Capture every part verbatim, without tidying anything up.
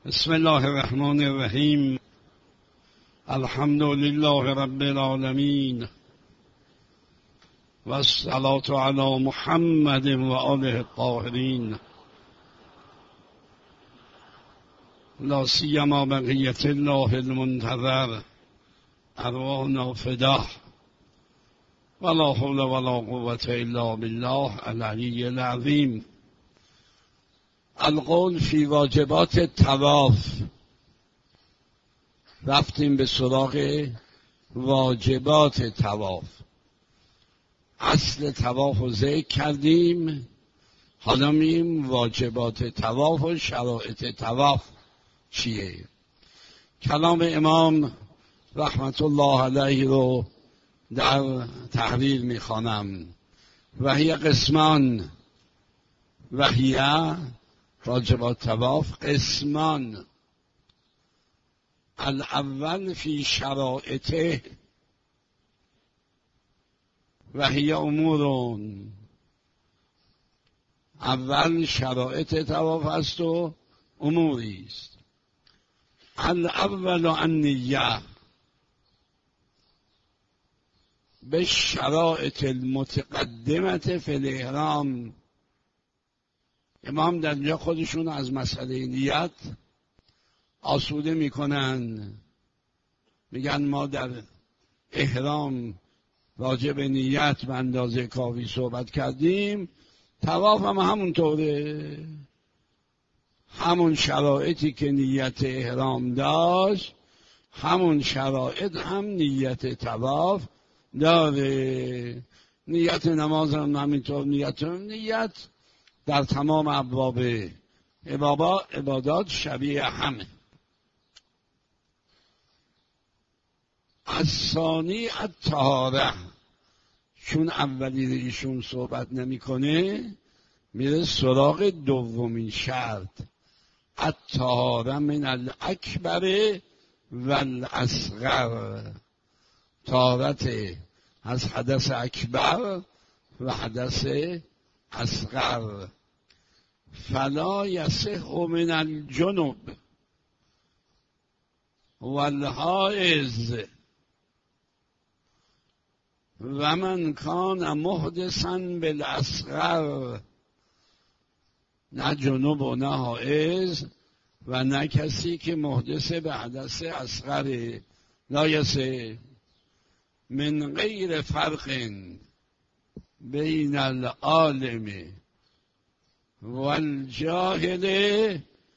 بسم الله الرحمن الرحیم. الحمد لله رب العالمین و الصلاة علی محمد و آله الطاهرین لا سیما بقیة الله المنتظر ارواحنا فداه ولا حول ولا قوة الا بالله العلی العظیم. القول فی واجبات طواف. رفتیم به سراغ واجبات طواف. اصل طواف رو ذکر کردیم، حالا مییم واجبات طواف و شرایط طواف چیه. کلام امام رحمت الله علیه رو در تحریر میخوانم. وحی قسمان، وحی واجبات طواف قسمان. الاول فی شرائطه و هی امورون. اول شرایط طواف است و اموری است. الاول النیه به شرایط المتقدمت فی الاحرام. امام در اینجا خودشون از مسئله نیت آسوده میکنن، میگن ما در احرام راجع به نیت به اندازه کافی صحبت کردیم، طواف هم همونطوره. همون شرایطی که نیت احرام داشت همون شرایط هم نیت طواف داره. نیت نماز هم همینطور. نیت هم نیت در تمام ابواب عبادات شبیه همه. از ثانی الطهاره، چون اولی ایشون صحبت نمیکنه میره سراغ دومین شرط. الطهاره من الاکبر والاصغر. طهارت از حدث اکبر و حدث اصغر. فلا یصح من الجنب والحائض و من کان محدثا بالاصغر. نه جنوب و نه حائض و نه کسی که محدث به حدث اصغر. لا یصح من غیر فرق بین العالم والجاهل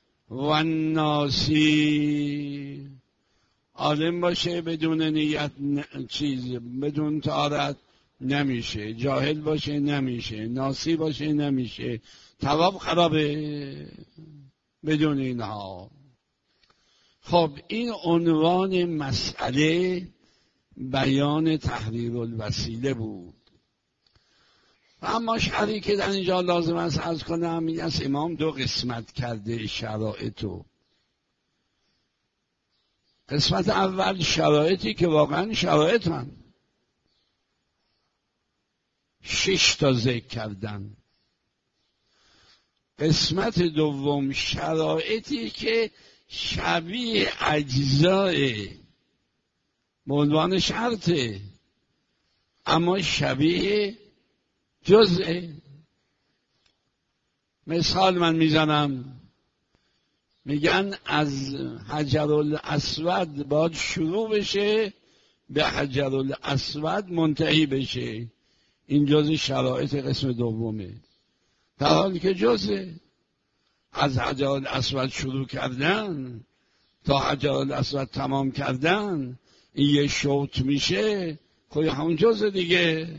والناسی. عالم باشه بدون نیت چیز بدون طهارت نمیشه، جاهل باشه نمیشه، ناسی باشه نمیشه. طواف خرابه بدون اینها. خب این عنوان مسئله بیان تحریر الوسیله بود. اما شرحی که در اینجا لازم است عرض کنم این است: امام دو قسمت کرده شرایطو. قسمت اول شرایطی که واقعا شرایط هم شش تا ذکر کردن. قسمت دوم شرایطی که شبیه اجزای به عنوان شرطه اما شبیه جزء. مثال من میزنم، میگن از حجر الاسود باید شروع بشه به حجر الاسود منتهی بشه. این جزء شرایط قسم دومه، در حالی که جزء. از حجر الاسود شروع کردن تا حجر الاسود تمام کردن این یه شوط میشه، خب همون جزء دیگه.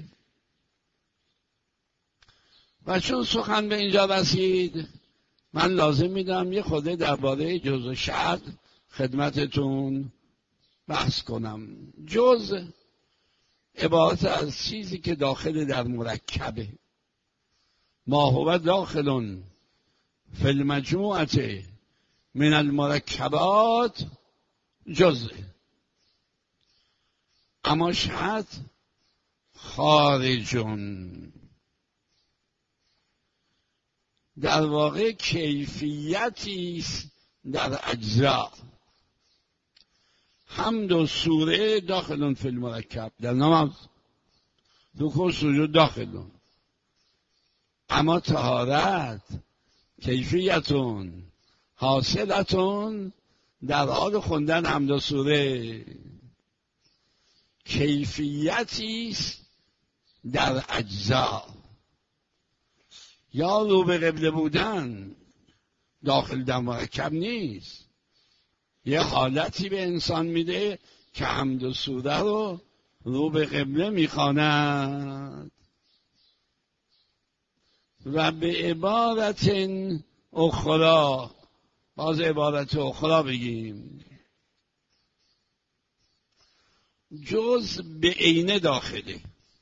و چون سخن به اینجا رسید من لازم میدم یه خورده درباره جزء شرط خدمتتون بحث کنم. جزء عبارت از چیزی که داخل در مرکبه. ما هو داخلون فی المجموعه من المرکبات جزء. اما شرط خارجون. در واقع کیفیتی است در اجزا. حمد و سوره داخلون فی المرکب، در نماز رکوع سجود داخلون. اما طهارت کیفیتون حاصلتون در حال خوندن حمد و سوره، کیفیتی است در اجزا. یا رو به قبله بودن داخل در مرکب نیست، یه حالتی به انسان میده که حمد و سوره رو رو به قبله میخواند. و به عبارت اخرى، باز عبارت اخرى بگیم، جز به عینه داخله،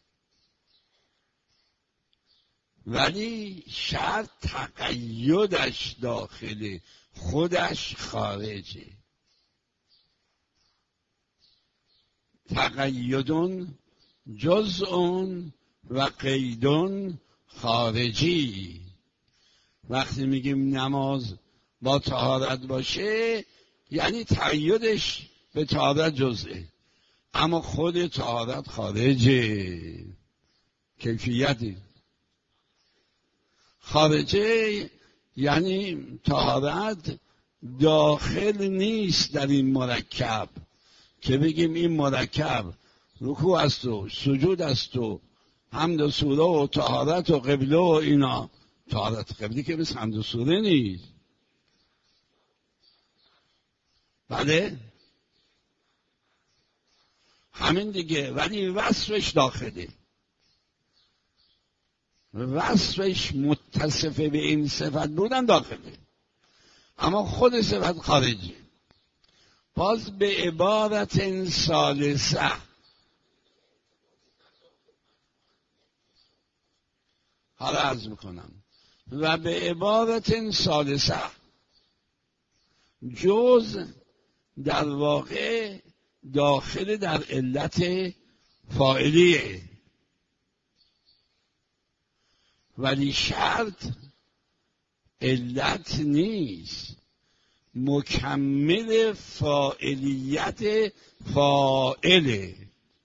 ولی شرط تقیدش داخله، خودش خارجه. تقیدون جزءون و قیدون خارجی. وقتی میگیم نماز با طهارت باشه یعنی تقیدش به طهارت جزئه، اما خود طهارت خارجه. کیفیتی خارجه یعنی طهارت داخل نیست در این مرکب که بگیم این مرکب رکوع است و سجود است و حمد و سوره و طهارت و قبله و اینا. طهارت قبلی که مثل حمد و سوره نیست. بله همین دیگه، ولی وصفش داخله، وصفش متصف به این صفت بودن داخله، اما خود صفت خارجی. باز به عبارت ثالثه، حالا عرض میکنم، و به عبارت ثالثه جز در واقع داخل در علت فاعلیه، ولی شرط علت نیست، مکمل فاعلیت فاعله.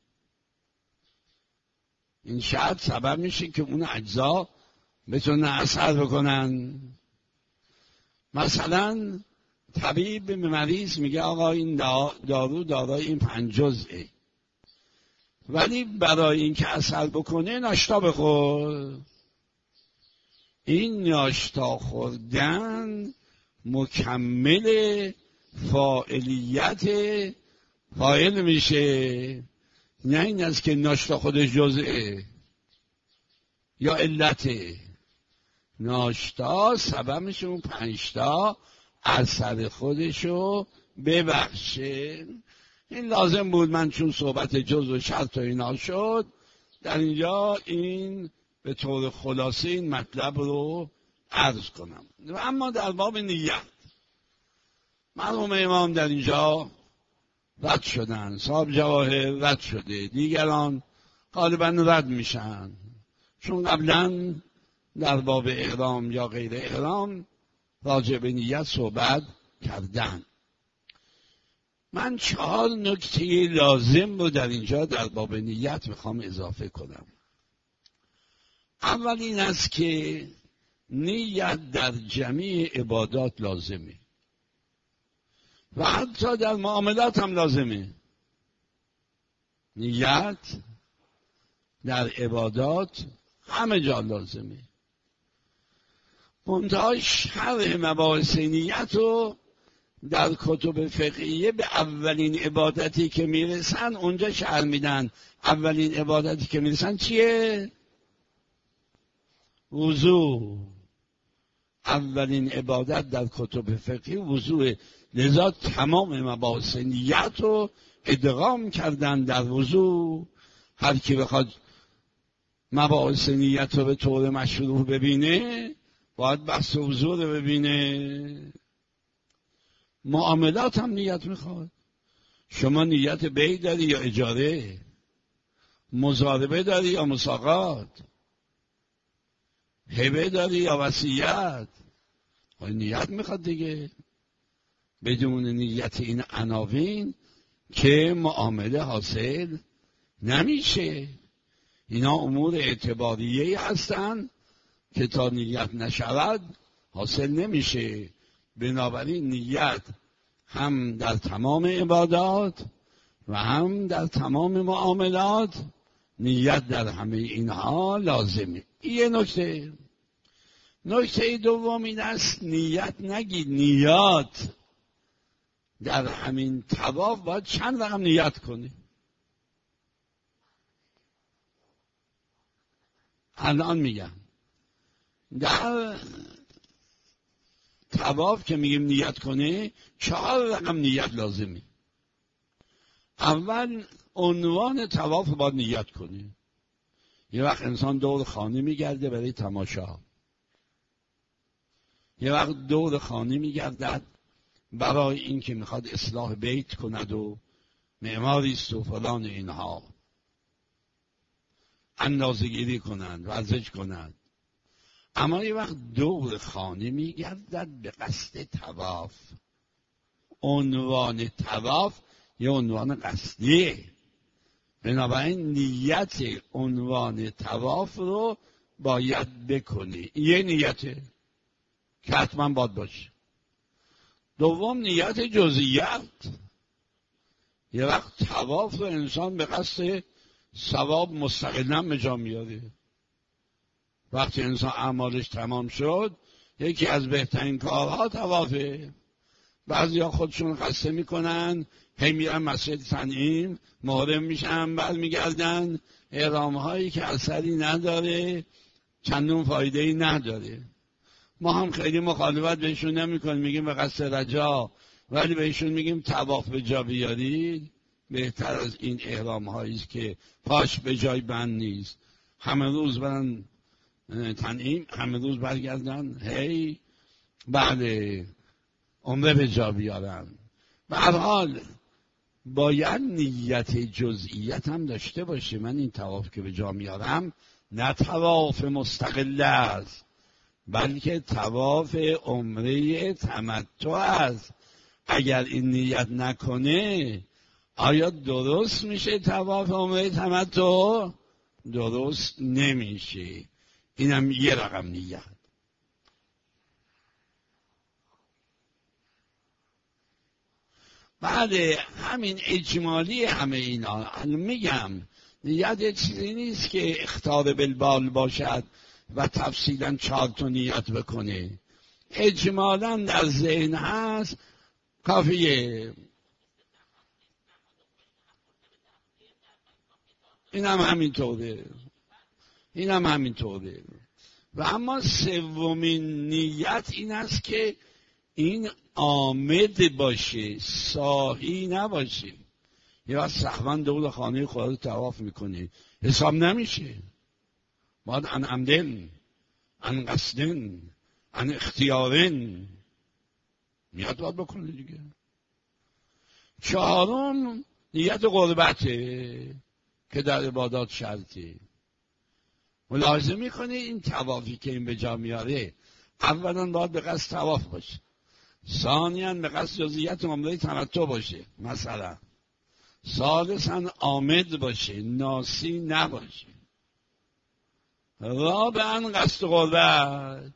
این شرط سبب میشه که اون اجزا بتونن اثر بکنن. مثلا طبیب به مریض میگه آقا این دارو دارای این پنج جزئه، ولی برای اینکه اثر بکنه ناشتا بخور. این ناشتا خوردن مکمل فاعلیت فاعل میشه، نه این است که ناشتا خودش جزئه یا علته. ناشتا سبب میشه اون پنجتا اثر خودشو ببخشه. این لازم بود من چون صحبت جز و شرط و اینا شد در اینجا این به طور خلاصه این مطلب رو عرض کنم. و اما در باب نیت مرحوم امام در اینجا رد شدن، صاحب جواهر رد شده، دیگران غالبا رد میشن، چون قبلا در باب احرام یا غیر احرام راجع به نیت صحبت کردن. من چهار نکته لازم رو در اینجا در باب نیت میخوام اضافه کنم. اول این است که نیت در جمیع عبادات لازمه و حتی در معاملات هم لازمه. نیت در عبادات همه جا لازمه. منتهای شرح مباحث نیت رو در کتب فقهیه به اولین عبادتی که میرسن اونجا شرح میدن. اولین عبادتی که میرسن چیه؟ وضو. اولین عبادت در کتب فقهی وضوء، لذا تمام مباحث نیت رو ادغام کردن در وضو. هر کی بخواد مباحث نیت رو به طور مشروع ببینه باید بحث وضو رو ببینه. معاملات هم نیت میخواد. شما نیت بیع داری یا اجاره، مضاربه داری یا مساقات، هبه داری یا وصیت، نیت میخواد دیگه. بدون نیت این عناوین که معامله حاصل نمیشه. اینا امور اعتباریه هستن که تا نیت نشود حاصل نمیشه. بنابراین نیت هم در تمام عبادات و هم در تمام معاملات نیت در همه اینها لازمه. یه نکته. نکته دوم این است نیت نگید نیات. در همین طواف باید چند رقم نیت کنی. الان میگم در طواف که میگیم نیت کنه چهار رقم نیت لازمی. اول عنوان طواف باید نیت کنه. یه وقت انسان دور خانه میگرده برای تماشا، یه وقت دور خانه میگردد برای این که میخواد اصلاح بیت کند و معماری است و فلان اینها، اندازه‌گیری کنند، ورزش کنند. اما یه وقت دور خانه میگردد به قصد طواف. عنوان طواف یه عنوان قصدیه. بنابراین نیت عنوان طواف رو باید بکنی. یه نیته که حتما باید باشه. دوم نیت جزئیات. یه وقت طواف رو انسان به قصد ثواب مستقلاً به جا میاره. وقتی انسان اعمالش تمام شد یکی از بهترین کارها طوافه. بعضیا خودشون قصه میکنن هی میرن مسجد تنعیم محرم میشن بعد میگردن احرام هایی که اثری نداره چندون فایده ای نداره. ما هم خیلی مخالفت بهشون نمیکنیم، میگیم به قصد رجا، ولی بهشون میگیم طواف به جا بیارید بهتر از این احرام هایی است که پاش به جای بند نیست. همه روز برن تنعیم، همه روز برگردن هی بله عمره به جا بیارن. به هر حال باید نیت جزئیت هم داشته باشه. من این طواف که به جا میارم نه طواف مستقل است، بلکه طواف عمره تمتع است. اگر این نیت نکنه آیا درست میشه طواف عمره تمتع؟ درست نمیشه. اینم یه رقم نیت. بعد همین اجمالی همه اینا میگم نیت چیزی نیست که اختار بالبال باشد و تفصیلا چهار تا نیت بکنه. اجمالا در ذهن هست کافیه. اینم همینطوره. اینم همینطوره. و اما سومین نیت این است که این عامد باشه، ساهی نباشه. یه وقت سهوا دور خانه خدا طواف میکنه حساب نمیشه. باید ان عمدن، ان قصدن، ان اختیارن نیت باید بکنه دیگه. چهارم نیت قربته که در عبادات شرطه. ملاحظه میکنه این طوافی که این به جا میاره اولا باید به قصد طواف باشه، ثانیاً به قصد جزئیات عمره تمتع باشه مثلا، ثالثاً عامد باشه، ناسی نباشه، رابعاً قصد قربت.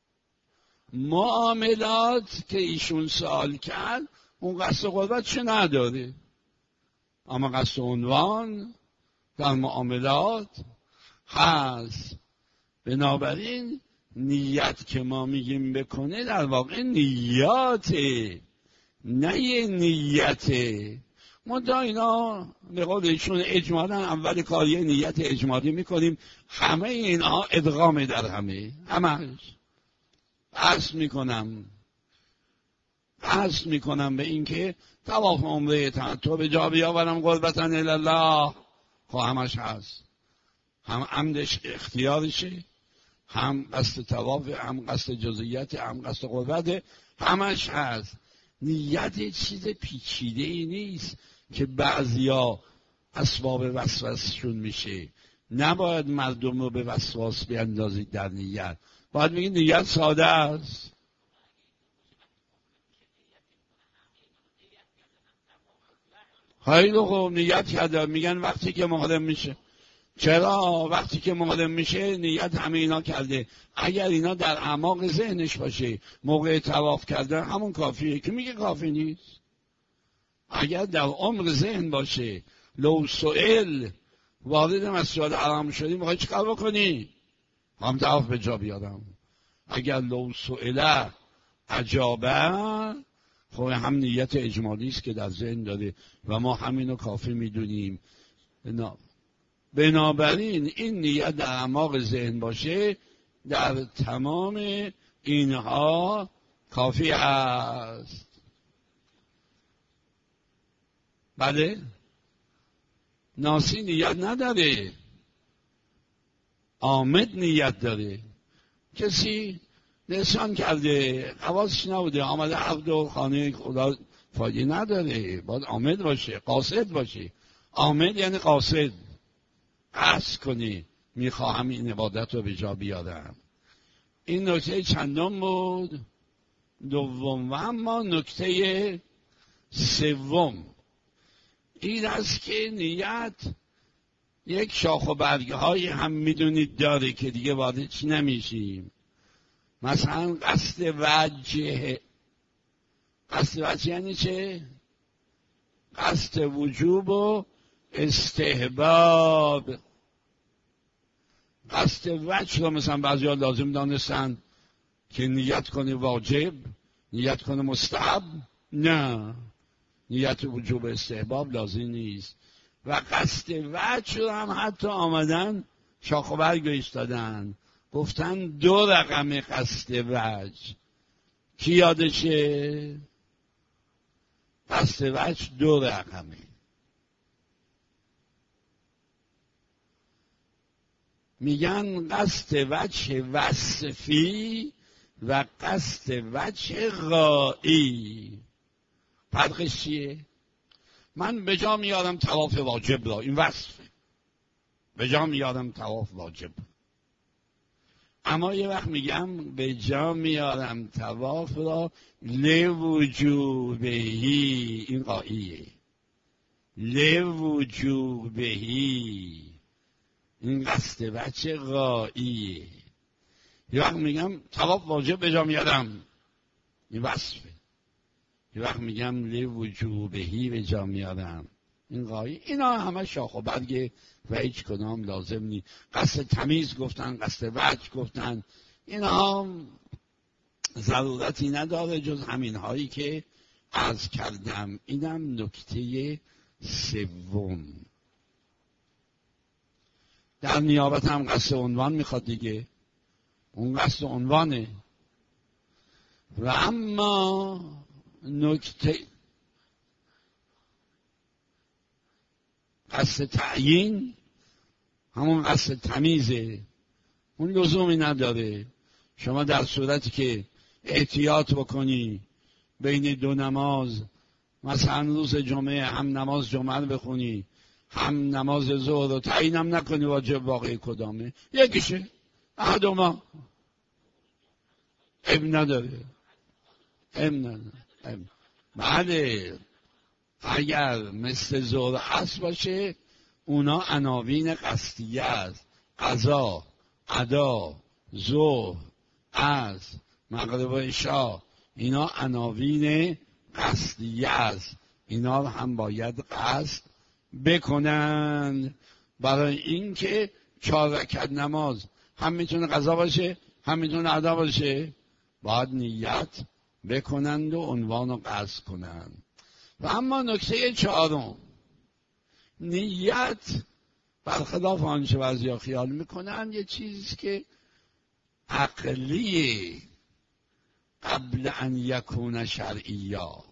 معاملات که ایشون سوال کرد اون قصد قربت چه نداره، اما قصد عنوان در معاملات هست. بنابراین نیت که ما میگیم بکنه در واقع نیاته، نه یه نیته. ما دا اینا به قول ایشون اجمالا اول کار یه نیت اجمالی میکنیم، همه اینا ادغام در همه همش. عرض میکنم عرض میکنم به این که طواف عمره تمتع به جا بیاورم قربتاً الی الله، خب همش هست، هم عمدش اختیارشه، هم قصد طواف، هم قصد جزئیات، هم قصد قربت، همش هست. نیت چیز پیچیده ای نیست که بعضیا اسباب وسوسه‌شون میشه. نباید مردم رو به وسواس بیندازید در نیت. باید بگید نیت ساده است. خیلی خوب نیت کرده. میگن وقتی که محرم میشه. چرا؟ وقتی که محرم میشه نیت همه اینا کرده. اگر اینا در اعماق ذهنش باشه موقع طواف کردن همون کافیه. که میگه کافی نیست. اگر در عمق ذهن باشه لو سئل وارد مسجد حرام شدی میخوای چیکار بکنی؟ هم طواف به جا بیارم. اگر لو سئل اجابه، خب هم نیت اجمالی است که در ذهن داره و ما همینو کافی میدونیم. بنابراین این نیت در اعماق ذهن باشه در تمام اینها کافی است. بله؟ ناسی نیت نداره، عامد نیت داره. کسی نسیان کرده حواسش نبوده آمده عبد و خانه خدا فایده نداره، باید عامد باشه، قاصد باشه. عامد یعنی قاصد، قصد کنی میخواهم این عبادت رو به جا بیارم. این نکته چندم بود؟ دوم. و اما نکته سوم این است که نیت یک شاخ و برگه های هم میدونید داره که دیگه واردش نمیشیم. مثلا قصد وجه. قصد وجه یعنی چه؟ قصد وجوب و استحباب. قصد وجه رو مثلا بعضی ها لازم دانستن که نیت کنه واجب، نیت کنه مستحب. نه، نیت وجوب استحباب لازم نیست. و قصد وجه رو هم حتی آمدن شاخ و برگ بهش دادن، گفتن دو رقم قصد وجه. کی یادشه؟ قصد وجه دو رقمه. میگن قصد وجه وصفی و قصد وجه غایی. فرقش چیه؟ من به جا میارم طواف واجب را، این وصفه، به جا میارم طواف واجب. اما یه وقت میگم به جا میارم طواف را لوجوبهی، این غاییه. لوجوبهی، این قصد وجه غاییه. یه وقت میگم طواف واجب به جا میارم، این وصفه. یه وقت میگم لوجوبهی به جا میارم، این غایی. اینا همه شاخ و برگ و هیچ کدام لازم نیست. قصد تمیز گفتن، قصد وجه گفتن، اینا ضرورتی نداره جز همین هایی که عرض کردم. اینم نکته سوم. در نیابت هم قصد عنوان میخواد دیگه، اون قصد عنوانه. و اما نکته قصد تعیین، همون قصد تمیزه، اون لزومی نداره. شما در صورتی که احتیاط بکنی بین دو نماز، مثلا روز جمعه هم نماز جمعه رو بخونی هم نماز ظهر رو تعیینم نکنی واجب واقعی کدامه، یکیشه، احدوما، اب نداره، اب نداره. بله، اگر مثل ظهر عصر باشه اونا عناوین قصدیه است. قضا، ادا، ظهر، عصر، مغرب و عشا، اینا عناوین قصدیه است. اینا رو هم باید قصد بکنن، برای اینکه چهار رکعت نماز هم میتونه قضا باشه هم میتونه ادا باشه. باید نیت بکنند و عنوان رو قصد کنند. و اما نکته چهارم، نیت برخلاف آنچه بعضیا خیال میکنن یه چیزی که عقلیه قبل ان یکون شرعیا.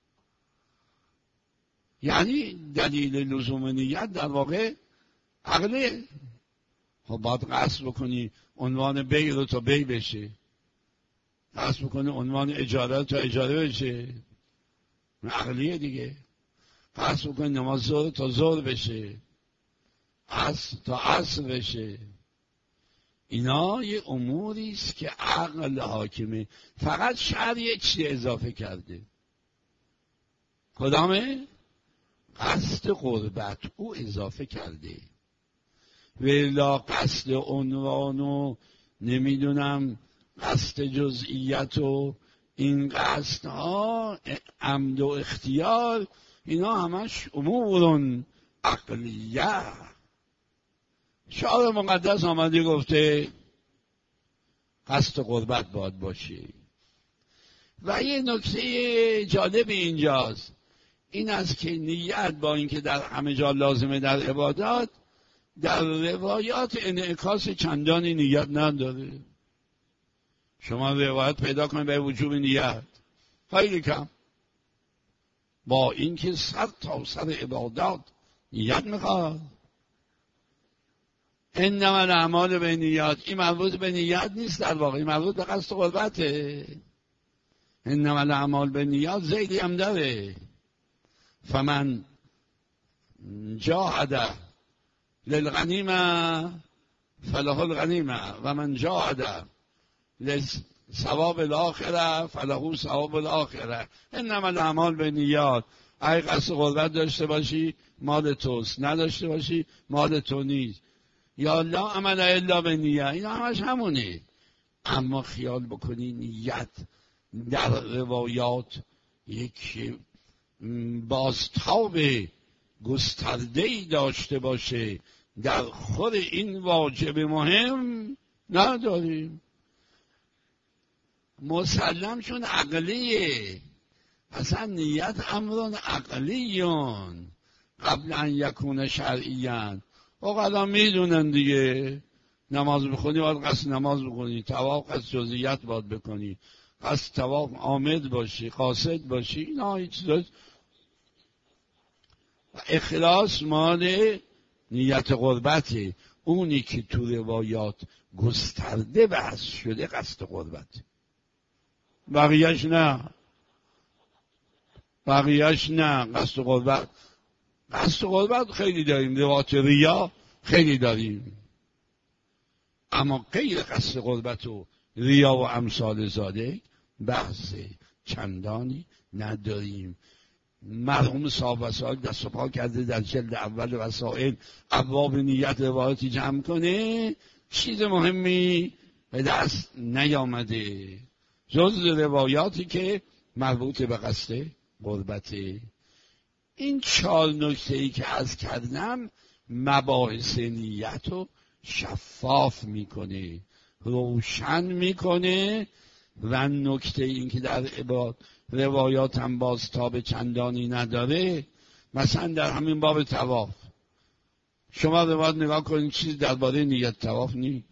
یعنی دلیل لزوم نیت در واقع عقلیه. خب باید قصد بکنی عنوان بی رو تا بی بشه، قصد بکنی عنوان اجاره تا اجاره بشه، عقلیه دیگه. قصد بکنی نماز ظهر تا ظهر بشه، عصر تا عصر بشه. اینا یه اموری است که عقل حاکمه. فقط شرع یک چیز اضافه کرده. کدامه؟ قصد قربت او اضافه کرده، ولا قصد عنوان و نمیدونم قصد جزئیت و این قصد ها عمد و اختیار، اینا همش امورون عقلیه. شعر مقدس آمده گفته قصد قربت باید باشه. و یه نکته جالب اینجاست، این است که نیت با اینکه در همه جا لازمه در عبادات، در روایات انعکاس چندانی نیت نداره. شما روایت پیدا کنید به وجوب نیت خیلی کم، با اینکه سر تا سر عبادات نیت میخواد. انما الاعمال بالنیات، این مربوط به نیت نیست، در واقع مربوط به قصد قربته. انما الاعمال بالنیات زیدی هم داره، فمن جاهد للغنیمه فله الغنیمه و من جاهد لثواب الاخره فله ثواب الاخره. انما الاعمال بالنیات، اگه قصد قربت داشته باشی مال توست، نداشته باشی مال تو نیست. یا لا عمل الا بالنیه، این همش همونه. اما خیال بکنی نیت در روایات یک بازتاب گسترده‌ای داشته باشه، در خود این واجب مهم نداریم. مسلم چون عقلیه، اصلا نیت امرون عقلیون قبل ان یکون شرعیان. اوقات میدونن دیگه، نماز بخونی باید قصد نماز بخونی، طواف قصد جزئیات باید بکنی، قصد طواف عامد باشی، قاصد باشی، اینا هیچ چیز. اخلاص مال نیت قربته، اونی که تو روایات گسترده بحث شده قصد قربت، بقیهش نه، بقیهش نه. قصد قربت قصد قربت خیلی داریم، روایات ریا خیلی داریم، اما غیر قصد قربت و ریا و امثال زاده بحث چندانی نداریم. مرحوم صاحب وسائل دست و پا کرده در جلد اول وسائل ابواب نیت روایاتی جمع کنه، چیز مهمی به دست نیامده جز روایاتی که مربوط به قصد قربته. این چهار نکته‌ای که عرض کردم مباحث نیت رو شفاف میکنه، روشن میکنه. و نکته این که در عباد روایات هم باز تاب چندانی نداره، مثلا در همین باب طواف شما روایات نگاه کنید، چیز درباره نیت طواف نیست.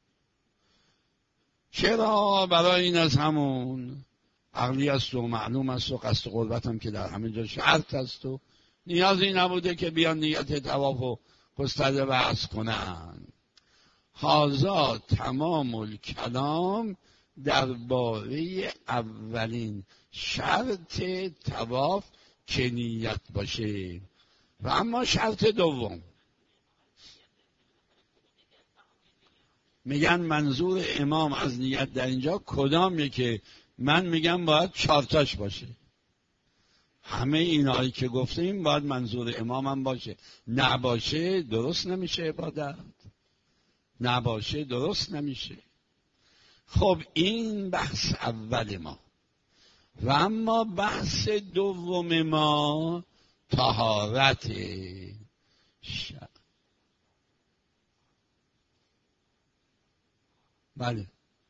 چرا؟ برای این از همون عقلی است و معلوم است و قصد قربت هم که در همه جا شرط است و نیازی نبوده که بیان نیت طواف و گسترده بحث کنن. هذا تمام الکلام درباره اولین شرط طواف که نیت باشه. و اما شرط دوم، میگن منظور امام از نیت در اینجا کدامیه؟ که من میگم باید چارتاش باشه. همه اینایی که گفتیم باید منظور امام هم باشه، نباشه درست نمیشه عبادت، نباشه درست نمیشه. خب این بحث اول ما. و اما بحث دوم ما طهارت. بله،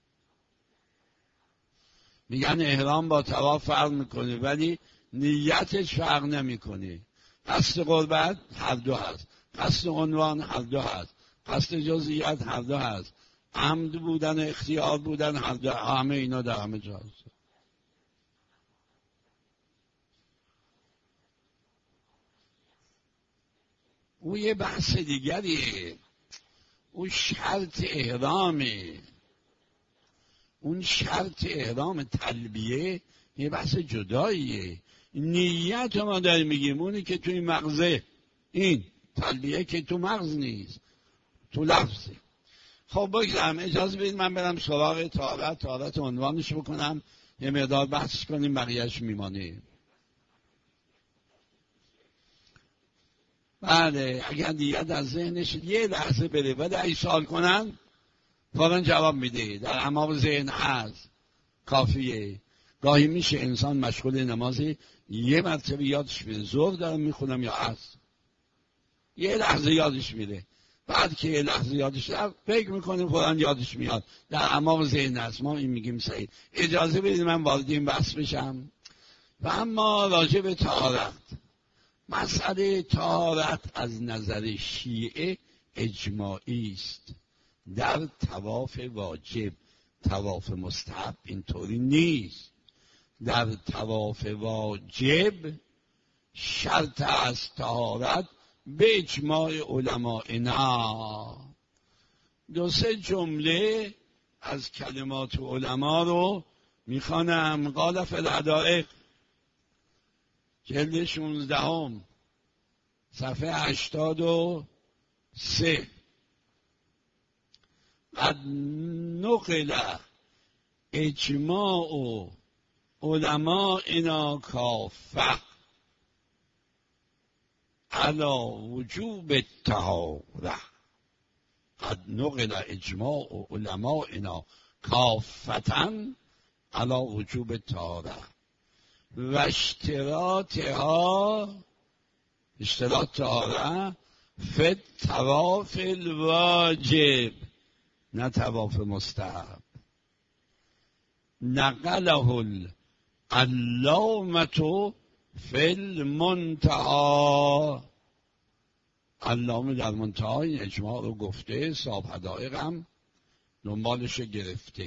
میگن احرام با طواف فرق میکنه ولی نیتش فرق نمیکنه. قصد قربت هر دو هست، قصد عنوان هر دو هست، قصد جزئیات هر دو هست، عمد بودن اختیار بودن هر دو، همه اینا در همه جا هست. او یه بحث دیگریه، اون شرط احرامه، اون شرط احرام تلبیه یه بحث جداییه. نیت ما داریم میگیم اونی که توی مغزه، این تلبیه که تو مغز نیست، تو لفظه. خب بگذارم، اجازه بدید من برم سراغ طهارت، طهارت عنوانش بکنم، یه مقدار بحث کنیم، بقیهش میمانه. بله اگر نیت از ذهنش یه لحظه بره و ده سال کنن فوراً جواب میده، در امام ذهن هست، کافیه. گاهی میشه انسان مشغول نمازی یه مرتبه یادش میره ظهر دارم میخونم یا هست، یه لحظه یادش میره، بعد که یه لحظه یادش رفت فکر میکنه فوراً یادش میاد، در امام ذهن هست. ما این میگیم صحیح. اجازه بدید من وارد این بحث بشم. و اما راجع به طهارت، مسئله طهارت از نظر شیعه اجماعی است. در طواف واجب، طواف مستحب اینطوری نیست. در طواف واجب شرط از طهارت به اجماع علمائنا. دو سه جمله از کلمات علما رو میخوانم. قال فی الحدائق جلد شونزدهم صفحه هشتاد و سه، قد نقل اجماع علمائنا کافه علی وجوب الطهارة. قد نقل اجماع علمائنا کافة علی وجوب الطهارة و اشتراطها، اشتراط طهارة فی الطواف الواجب، نه طواف مستحب. نقله العلامة فی المنتهى. علامه در منتهى این اجماع رو گفته، صاحب حدائق هم دنبالش گرفته.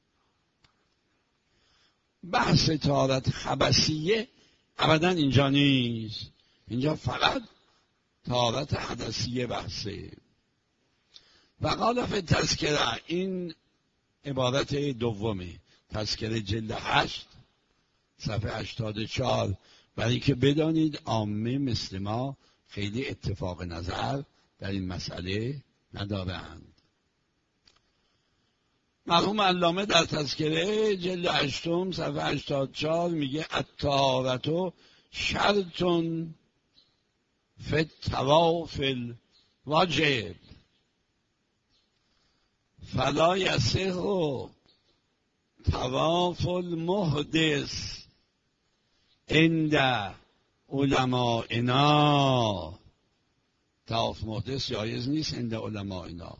بحث طهارت خبثیه ابدا اینجا نیست، اینجا فقط طهارت حدثیه بحثه. و قال فی تذکره، این عبارت دومه، تذکره جلد هشت صفحه هشتاد و چهار. برای که بدانید عامه مثل ما خیلی اتفاق نظر در این مسئله ندارند. مرحوم علامه در تذکره جلد هشتم صفحه هشتاد و چهار میگه الطهارة شرطٌ فی الطواف الواجب فلا یصح طواف المحدث عند علمائنا. طواف محدث جایز نیست عند علمائنا،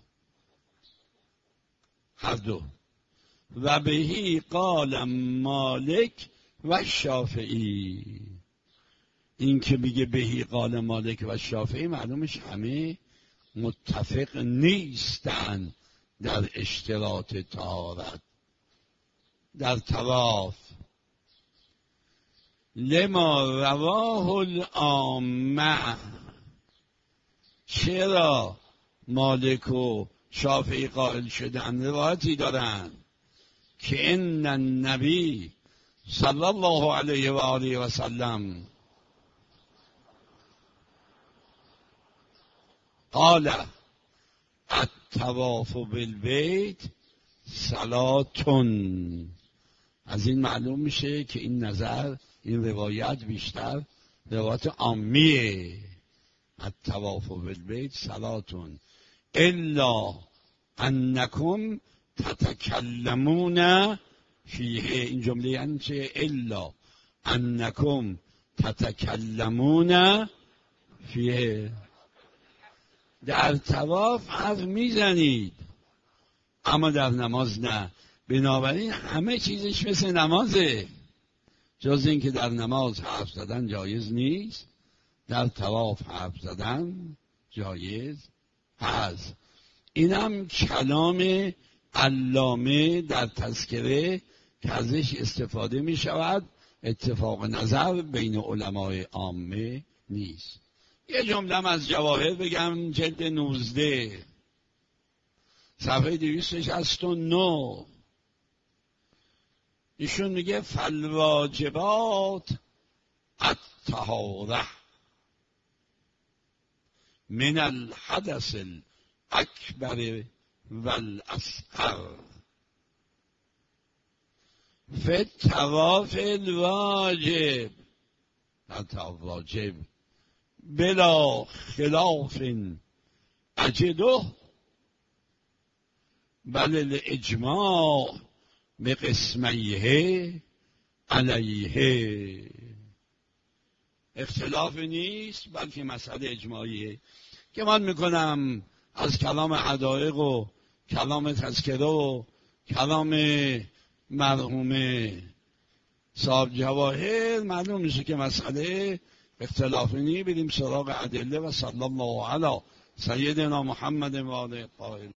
هر دو. و بهی قال مالک و شافعی. این که میگه بهی قال مالک و شافعی معلومش همه متفق نیستن در اشتراط طهارت در طواف. لما رواه العامه، چرا مالک و شافعی قائل شدن؟ روایتی دارن که ان النبی صلی الله علیه و آله و سلم قال الطواف بالبیت صلاتون. از این معلوم میشه که این نظر، این روایت بیشتر روایت عامیه. الطواف بالبیت صلاتون الا انکم تتکلمون فیه. این جمله یعنی چه؟ الا انکم تتکلمون فیه. در طواف حرف میزنید اما در نماز نه. بنابراین همه چیزش مثل نمازه، جز این که در نماز حرف زدن جایز نیست، در طواف حرف زدن جایز هست. اینم کلام علامه در تذکره که ازش استفاده می شود، اتفاق نظر بین علمای عامه نیست. یه جمله از جواهر بگم، جلد نوزده صفحه دویست و شصت و نه. ایشون میگه فالواجبات الطهارة من الحدث الاکبر والاصغر فی الطواف الواجب. در طواف واجب بلا خلاف اجده بل الاجماع به قسمیه علیه. اختلاف نیست بلکه مسئله اجماعیه که من میکنم از کلام حدائق و کلام تذکره و کلام مرحوم صاحب جواهر معلوم میشه که مسئله اختلاف نیست. بریم سراغ ادله و صلی الله علی سیدنا محمد و آله الطاهرین.